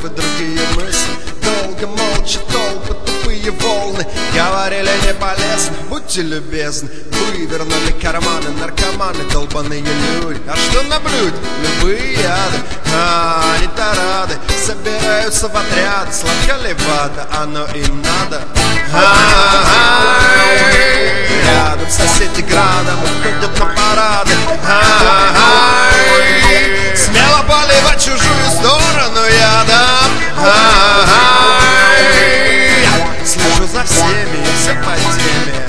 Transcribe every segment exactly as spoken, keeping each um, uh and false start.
и другие мысли. Долго, молча, толпы, тупые волны говорили не полезно, будьте любезны. Вывернули карманы, наркоманы, долбаные люди. А что на блюде? Любые яды. А, они-то рады, собираются в отряд. Сладко ли вода, оно им надо. А-а-а-ай. Рядом соседи градом уходят на парады. А-а-ай. Смело поливать чужую сторону ядом. А-а-ай. Слежу за всеми и все по теме.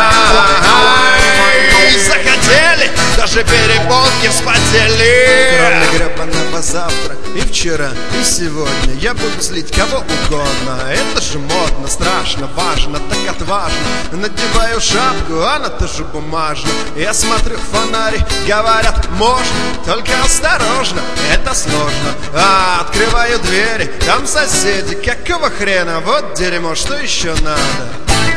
А-а-ай. Захотели, даже перепонки вспотели. Кроме гребаного завтра и вчера, и сегодня я буду злить кого угодно. Это же модно, страшно, важно, так отважно. Надеваю шапку, она тоже бумажна. Я смотрю в фонарик, говорят, можно, только осторожно, это сложно. А, открываю двери, там соседи, какого хрена, вот дерьмо, что еще надо?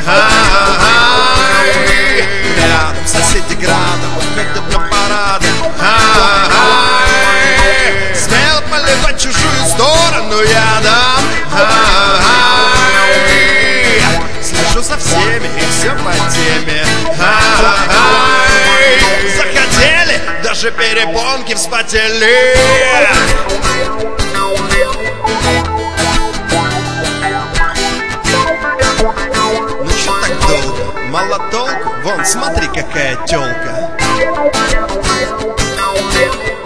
А-а-ай. Рядом соседи градом уходят на парады. А-а-ай. Смело поливать чужую сторону ядом. А-а-ай. Слежу за всеми и все по теме. А-а-ай. Захотели, даже перепонки вспотели. Мало толку, вон, смотри, какая тёлка.